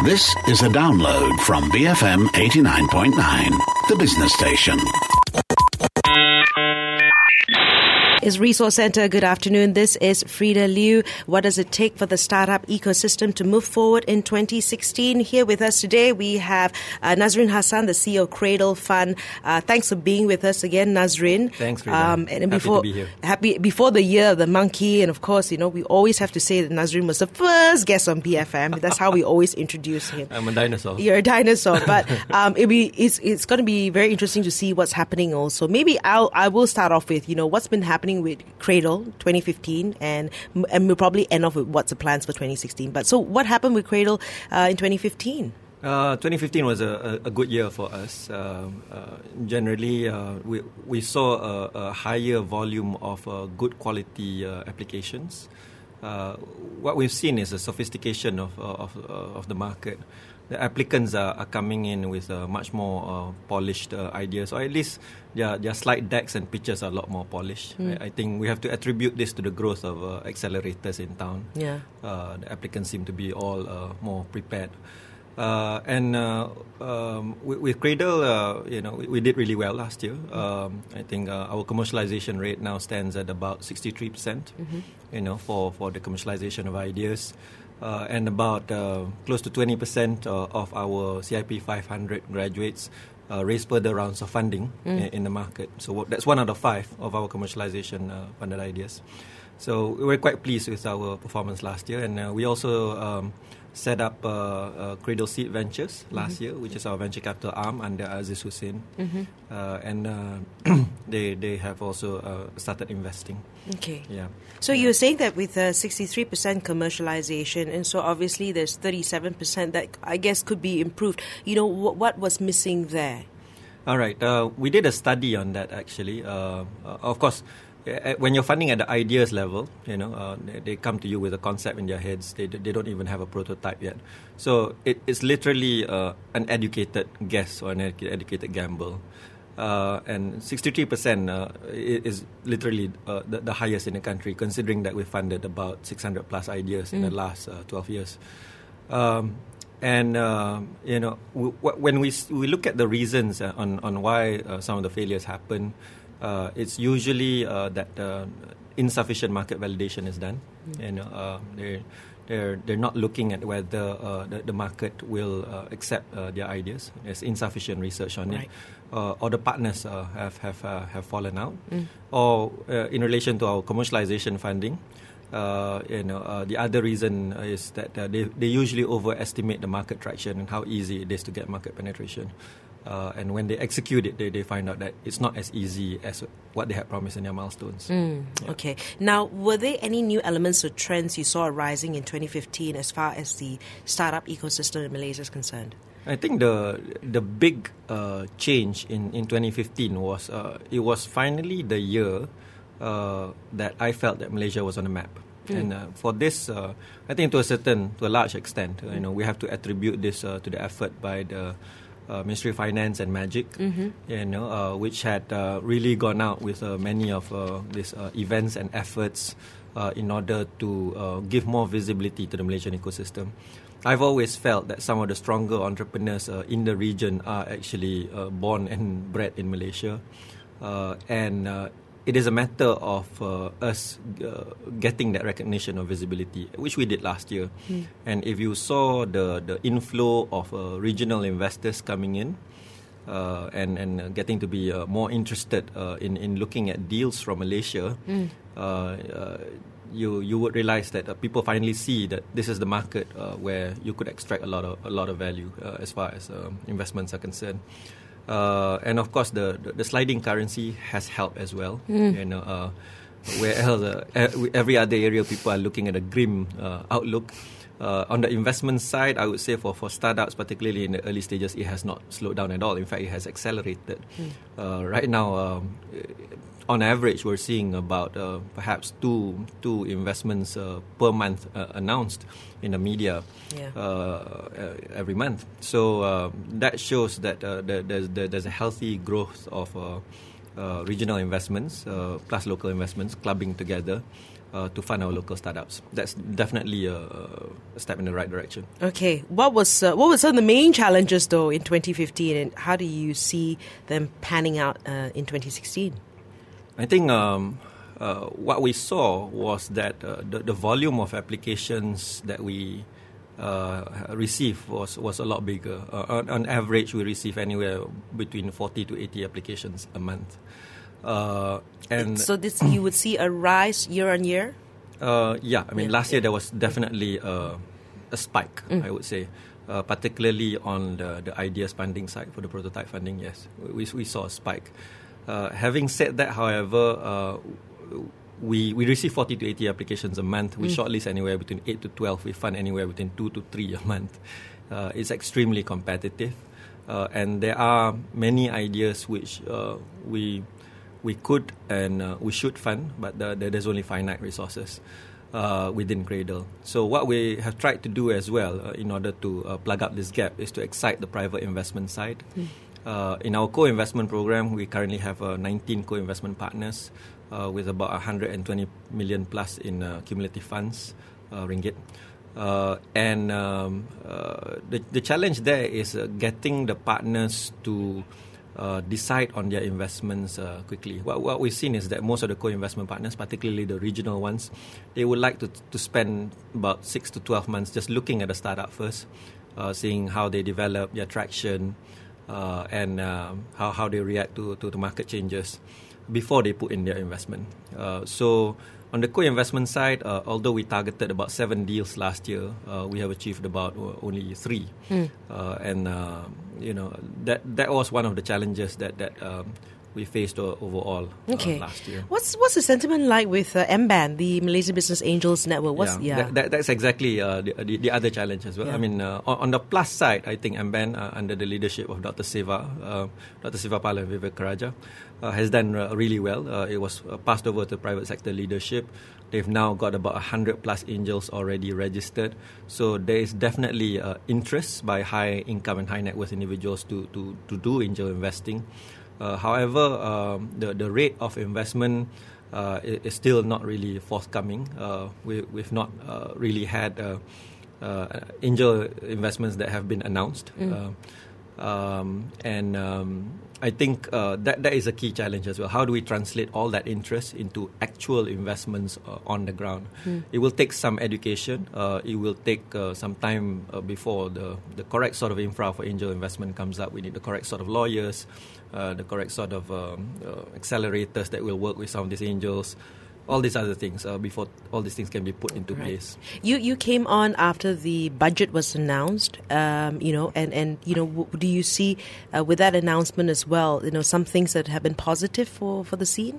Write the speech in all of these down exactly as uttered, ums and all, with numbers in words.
This is a download from B F M eighty-nine point nine, the business station. Is Resource Centre. Good afternoon. This is Frida Liu. What does it take for the startup ecosystem to move forward in twenty sixteen? Here with us today, we have uh, Nazrin Hassan, the C E O of Cradle Fund. Uh, thanks for being with us again, Nazrin. Thanks, Frida. Um, and happy before, to be here. Happy before the year of the monkey, and of course, you know, we always have to say that Nazrin was the first guest on B F M. That's how we always introduce him. I'm a dinosaur. You're a dinosaur, but um, it'll be, it's it's going to be very interesting to see what's happening. Also, maybe I'll I will start off with you know what's been happening with Cradle twenty fifteen, and and we'll probably end off with what's the plans for twenty sixteen. But so, what happened with Cradle uh, in twenty fifteen? Uh, twenty fifteen was a, a, a good year for us. Uh, uh, generally, uh, we we saw a, a higher volume of uh, good quality uh, applications. Uh, what we've seen is a sophistication of of, of the market. The applicants are, are coming in with uh, much more uh, polished uh, ideas, or at least their, their slide decks and pitches are a lot more polished. Mm. I, I think we have to attribute this to the growth of uh, accelerators in town. Yeah. Uh, the applicants seem to be all uh, more prepared. Uh, and uh, um, with, with Cradle, uh, you know, we, we did really well last year. Um, I think uh, our commercialization rate now stands at about sixty-three percent, mm-hmm. you know, for, for the commercialization of ideas. Uh, and about uh, close to twenty percent uh, of our C I P five hundred graduates uh, raised further rounds of funding mm. in, in the market. So w- that's one out of five of our commercialization uh, funded ideas. So we were quite pleased with our performance last year. And uh, we also um, set up uh, uh, Cradle Seed Ventures last mm-hmm. year, which is our venture capital arm under Aziz Hussein. Mm-hmm. Uh, and uh, they they have also uh, started investing. Okay. Yeah. So you were saying that with uh, sixty-three percent commercialization, and so obviously there's thirty-seven percent that I guess could be improved. You know, wh- what was missing there? All right. Uh, we did a study on that, actually. Uh, uh, of course, when you're funding at the ideas level, you know, uh, they, they come to you with a concept in their heads. They they don't even have a prototype yet. So it, it's literally uh, an educated guess or an educated gamble. Uh, and sixty-three percent uh, is literally uh, the, the highest in the country, considering that we funded about six hundred plus ideas mm. in the last uh, twelve years. Um, and, uh, you know, w- w- when we we look at the reasons uh, on, on why uh, some of the failures happen, uh, it's usually uh, that uh, insufficient market validation is done. Mm. You know, uh, they're, they're, they're not looking at whether uh, the, the market will uh, accept uh, their ideas. There's insufficient research on right. it. Uh, or the partners uh, have have uh, have fallen out, mm. or uh, in relation to our commercialization funding, uh, you know, uh, the other reason is that uh, they they usually overestimate the market traction and how easy it is to get market penetration, uh, and when they execute it, they, they find out that it's not as easy as what they had promised in their milestones. Mm, yeah. Okay. Now, were there any new elements or trends you saw arising in twenty fifteen as far as the startup ecosystem in Malaysia is concerned? I think the the big uh, change in, in twenty fifteen was uh, it was finally the year uh, that I felt that Malaysia was on the map, mm. and uh, for this, uh, I think to a certain, to a large extent, uh, you know, we have to attribute this uh, to the effort by the uh, Ministry of Finance and Magic, mm-hmm. you know, uh, which had uh, really gone out with uh, many of uh, these uh, events and efforts uh, in order to uh, give more visibility to the Malaysian ecosystem. I've always felt that some of the stronger entrepreneurs uh, in the region are actually uh, born and bred in Malaysia. Uh, and uh, it is a matter of uh, us uh, getting that recognition of visibility, which we did last year. Mm. And if you saw the, the inflow of uh, regional investors coming in, uh, and, and uh, getting to be uh, more interested uh, in, in looking at deals from Malaysia, mm. uh, uh, you you would realize that uh, people finally see that this is the market uh, where you could extract a lot of a lot of value uh, as far as um, investments are concerned. Uh, and of course, the, the, the sliding currency has helped as well. Mm. You know, uh, where else, uh, every other area people are looking at a grim uh, outlook. Uh, on the investment side, I would say for, for startups, particularly in the early stages, it has not slowed down at all. In fact, it has accelerated. Mm. Uh, right now, um, on average, we're seeing about uh, perhaps two two investments uh, per month uh, announced in the media yeah. uh, every month. So uh, that shows that uh, there's, there's a healthy growth of uh, uh, regional investments uh, plus local investments clubbing together. uh, to fund our local startups. That's definitely a, a step in the right direction. Okay, what was uh, what were some of the main challenges though in twenty fifteen, and how do you see them panning out uh, in twenty sixteen? I think um, uh, what we saw was that uh, the, the volume of applications that we uh, received was, was a lot bigger. Uh, on, on average, we receive anywhere between forty to eighty applications a month. Uh, and so this you would see a rise year on year? Uh, yeah, I mean, Yeah. last year there was definitely a, a spike, Mm. I would say, uh, particularly on the, the ideas funding side for the prototype funding, yes. We, we saw a spike. Uh, having said that, however, uh, we we receive forty to eighty applications a month. We Mm. shortlist anywhere between eight to twelve. We fund anywhere between two to three a month. Uh, it's extremely competitive. Uh, and there are many ideas which uh, we we could and uh, we should fund, but the, the, there's only finite resources uh, within Cradle. So what we have tried to do as well uh, in order to uh, plug up this gap is to excite the private investment side. Mm. Uh, in our co-investment program, we currently have uh, nineteen co-investment partners uh, with about one hundred twenty million plus in uh, cumulative funds, uh, ringgit. Uh, and um, uh, the, the challenge there is uh, getting the partners to uh, decide on their investments uh, quickly. What, what we've seen is that most of the co-investment partners, particularly the regional ones, they would like to, to spend about six to twelve months just looking at the startup first, uh, seeing how they develop, their traction, Uh, and uh, how, how they react to, to the market changes before they put in their investment. Uh, so on the co-investment side, uh, although we targeted about seven deals last year, uh, we have achieved about uh, only three. Mm. Uh, and, uh, you know, that that was one of the challenges that, that um, we faced uh, overall okay. uh, last year. What's what's the sentiment like with uh, M B A N, the Malaysia Business Angels Network? What's, yeah, yeah. That, that, that's exactly uh, the, the the other challenge as well. Yeah. I mean, uh, on, on the plus side, I think M B A N, uh, under the leadership of Doctor Siva, uh, Doctor Siva Pala and Vivek Karaja, uh, has done uh, really well. Uh, it was uh, passed over to private sector leadership. They've now got about one hundred plus angels already registered. So there is definitely uh, interest by high income and high net worth individuals to, to, to do angel investing. Uh, however, um, the, the rate of investment uh, is, is still not really forthcoming. Uh, we, we've not uh, really had uh, uh, angel investments that have been announced. Mm. Uh, um, and um, I think uh, that, that is a key challenge as well. How do we translate all that interest into actual investments uh, on the ground? Mm. It will take some education. Uh, it will take uh, some time uh, before the, the correct sort of infra for angel investment comes up. We need the correct sort of lawyers, uh, the correct sort of um, uh, accelerators that will work with some of these angels. All these other things uh, before all these things can be put into right. place. You you came on after the budget was announced, um, you know, and, and you know, w- do you see uh, with that announcement as well, you know, some things that have been positive for, for the scene?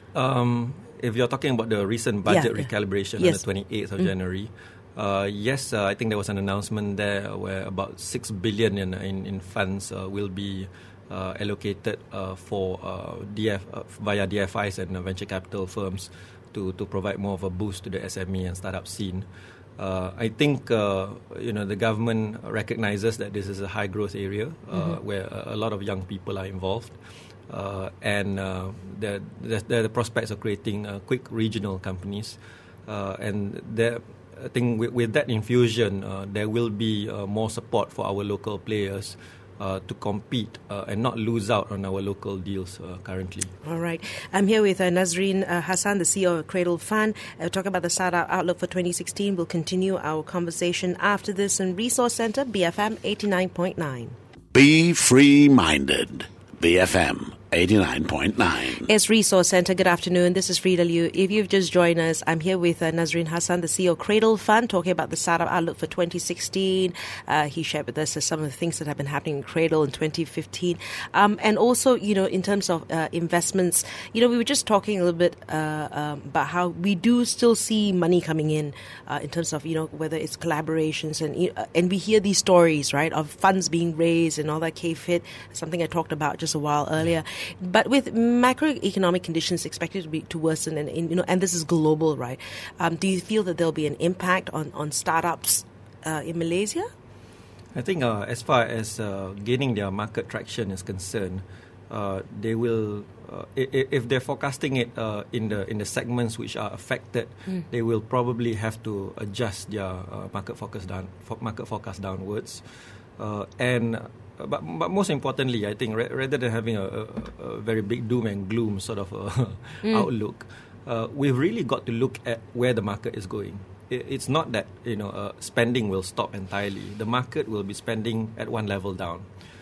Um, if you're talking about the recent budget yeah, recalibration yeah. Yes. on the twenty-eighth of mm. January, uh, yes, uh, I think there was an announcement there where about six billion in in, in funds uh, will be Uh, allocated uh, for uh, D F uh, via D F Is and uh, venture capital firms to, to provide more of a boost to the S M E and startup scene. Uh, I think uh, you know the government recognizes that this is a high growth area uh, mm-hmm. where a lot of young people are involved, uh, and uh, there are the prospects of creating uh, quick regional companies, uh, and there. I think with, with that infusion, uh, there will be uh, more support for our local players Uh, to compete uh, and not lose out on our local deals uh, currently. All right. I'm here with uh, Nazreen uh, Hassan, the C E O of Cradle Fund. Uh, talk about the startup outlook for twenty sixteen. We'll continue our conversation after this in Resource Centre, B F M eighty-nine point nine. Be free-minded. B F M eighty-nine point nine. It's Resource Centre. Good afternoon. This is Frida Liu. If you've just joined us, I'm here with uh, Nazreen Hassan, the C E O of Cradle Fund, talking about the startup outlook for twenty sixteen. Uh, he shared with us uh, some of the things that have been happening in Cradle in twenty fifteen. Um, and also, you know, in terms of uh, investments, you know, we were just talking a little bit uh, um, about how we do still see money coming in uh, in terms of, you know, whether it's collaborations and uh, and we hear these stories, right, of funds being raised and all that K-FIT, something I talked about just a while earlier. But with macroeconomic conditions expected to be to worsen, and, and you know, and this is global, right? Um, do you feel that there'll be an impact on on startups uh, in Malaysia? I think uh, as far as uh, gaining their market traction is concerned, uh, they will, uh, if, if they're forecasting it uh, in the in the segments which are affected, mm. they will probably have to adjust their uh, market forecast down, market forecast downwards, uh, and. Uh, but, but most importantly, I think ra- rather than having a, a, a very big doom and gloom sort of a mm. outlook, uh, we've really got to look at where the market is going. It, it's not that you know uh, spending will stop entirely. The market will be spending at one level down.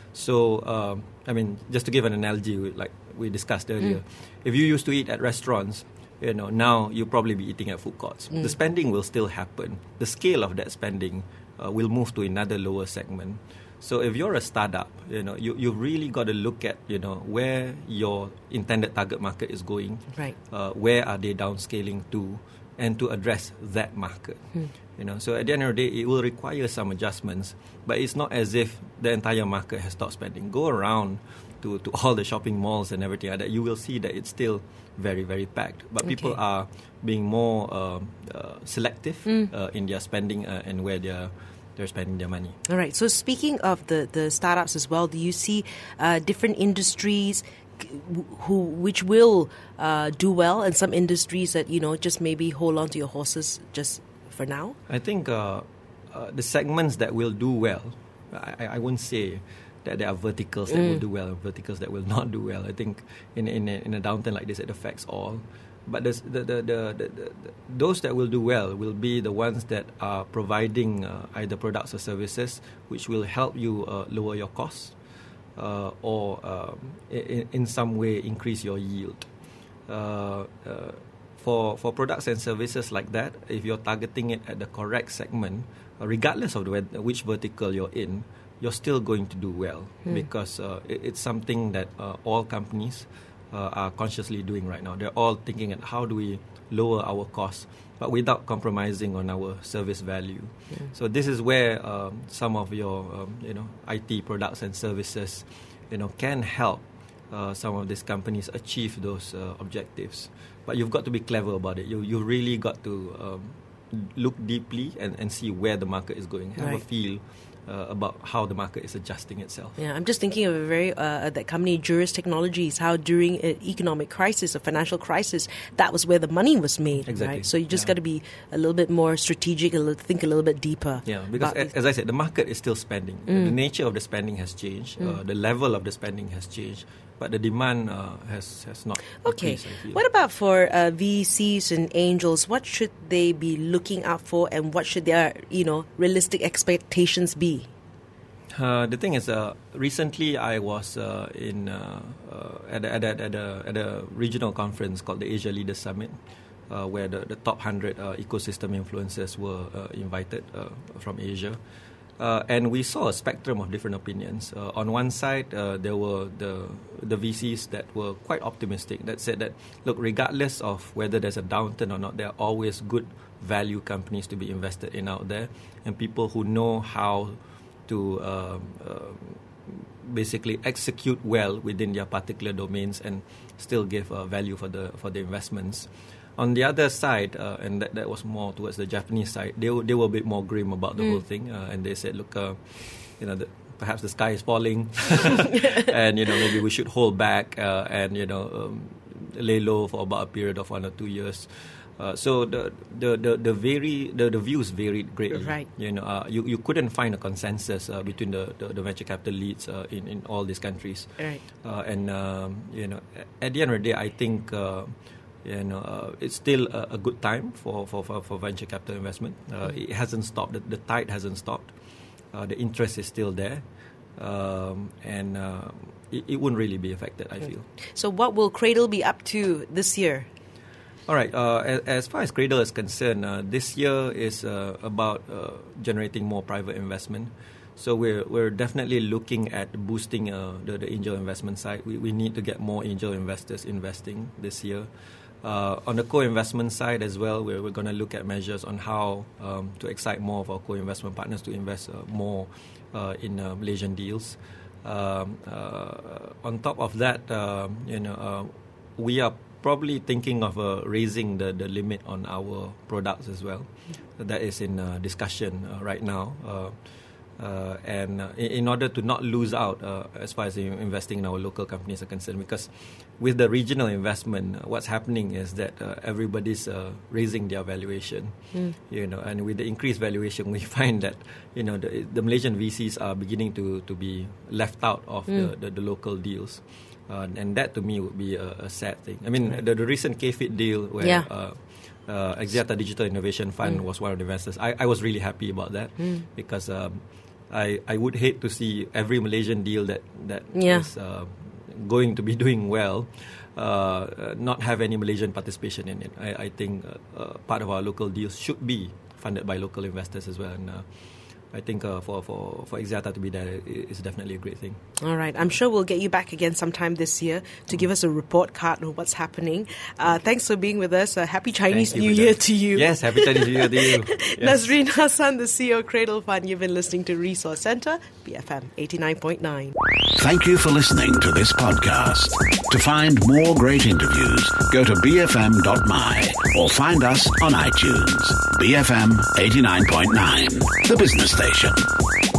So, um, I mean, just to give an analogy, like we discussed earlier, mm. if you used to eat at restaurants, you know, now you'll probably be eating at food courts. Mm. The spending will still happen. The scale of that spending uh, will move to another lower segment. So if you're a startup, you know, you, you've really got to look at, you know, where your intended target market is going. Right. Uh, where are they downscaling to, and to address that market. Hmm. You know, so at the end of the day, it will require some adjustments, but it's not as if the entire market has stopped spending. Go around to, to all the shopping malls and everything like that, you will see that it's still very, very packed. But okay. people are being more uh, uh, selective mm. uh, in their spending uh, and where they're they're spending their money. All right. So speaking of the, the startups as well, do you see uh, different industries who which will uh, do well, and some industries that, you know, just maybe hold on to your horses just for now? I think uh, uh, the segments that will do well, I, I won't say that there are verticals that mm. will do well and verticals that will not do well. I think in in a, in a downturn like this, it affects all. But the, the, the, the, the, the, those that will do well will be the ones that are providing uh, either products or services which will help you uh, lower your costs uh, or um, in, in some way increase your yield. Uh, uh, for for products and services like that, if you're targeting it at the correct segment, uh, regardless of the, which vertical you're in, you're still going to do well hmm. because uh, it, it's something that uh, all companies Uh, are consciously doing right now. They're all thinking at how do we lower our costs, but without compromising on our service value. Yeah. So this is where um, some of your um, you know I T products and services, you know, can help uh, some of these companies achieve those uh, objectives. But you've got to be clever about it. You you really got to um, look deeply and, and see where the market is going. Have right. a feel Uh, about how the market is adjusting itself. Yeah, I'm just thinking of a very uh, that company, Juris Technologies, how during an economic crisis, a financial crisis, that was where the money was made. Exactly. Right? So you just yeah. got to be a little bit more strategic, a little, think a little bit deeper. Yeah, because a, as I said, the market is still spending. Mm. The nature of the spending has changed. Mm. Uh, the level of the spending has changed. But the demand uh, has, has not okay. increased, I feel. What about for uh, V Cs and angels? What should they be looking out for, and what should their, you know, realistic expectations be? Uh, the thing is, uh, recently I was uh, in uh, uh, at, a, at, a, at, a, at a regional conference called the Asia Leaders Summit, uh, where the, the top one hundred uh, ecosystem influencers were uh, invited uh, from Asia. Uh, and we saw a spectrum of different opinions. Uh, on one side, uh, there were the the V Cs that were quite optimistic, that said that, look, regardless of whether there's a downturn or not, there are always good value companies to be invested in out there, and people who know how to uh, uh, basically execute well within their particular domains and still give uh, value for the for the investments. On the other side, uh, and that, that was more towards the Japanese side, they, w- they were a bit more grim about the mm. whole thing, uh, and they said, look, uh, you know, the, perhaps the sky is falling, and, you know, maybe we should hold back uh, and, you know, um, lay low for about a period of one or two years. Uh, so the the the the, vary, the the views varied greatly. Right. You know, uh, you you couldn't find a consensus uh, between the, the, the venture capital leads uh, in in all these countries. Right. Uh, and um, you know, at the end of the day, I think uh, you know uh, it's still a, a good time for, for, for, for venture capital investment. Uh, mm. It hasn't stopped. The, the tide hasn't stopped. Uh, the interest is still there, um, and uh, it, it wouldn't really be affected, I feel. So, what will Cradle be up to this year? All right. Uh, as, as far as Cradle is concerned, uh, this year is uh, about uh, generating more private investment. So we're we're definitely looking at boosting uh, the, the angel investment side. We we need to get more angel investors investing this year. Uh, on the co-investment side as well, we're we're going to look at measures on how um, to excite more of our co-investment partners to invest uh, more uh, in uh, Malaysian deals. Um, uh, on top of that, um, you know, uh, we are probably thinking of uh, raising the, the limit on our products as well. Yeah. That is in uh, discussion uh, right now. Uh, Uh, and uh, in, in order to not lose out uh, as far as investing in our local companies are concerned, because with the regional investment, uh, what's happening is that uh, everybody's uh, raising their valuation, mm. you know, and with the increased valuation, we find that you know the, the Malaysian V Cs are beginning to, to be left out of mm. the, the, the local deals, uh, and that to me would be a, a sad thing. I mean, right. the, the recent K F I T deal where. Yeah. Uh, Uh, Axiata Digital Innovation Fund mm. was one of the investors. I, I was really happy about that mm. because um, I I would hate to see every Malaysian deal that that yeah. is uh, going to be doing well uh, not have any Malaysian participation in it. I, I think uh, uh, part of our local deals should be funded by local investors as well. And, uh, I think uh, for, for, for Axiata to be there is definitely a great thing. All right. I'm sure we'll get you back again sometime this year to give us a report card on what's happening. Uh, thanks for being with us. Uh, happy Chinese New Year to you. Yes, happy Chinese New Year to you. Yes. Nazreen Hassan, the C E O of Cradle Fund. You've been listening to Resource Centre, B F M eighty-nine point nine. Thank you for listening to this podcast. To find more great interviews, go to b f m dot m y or find us on iTunes. B F M eighty-nine point nine, the business station.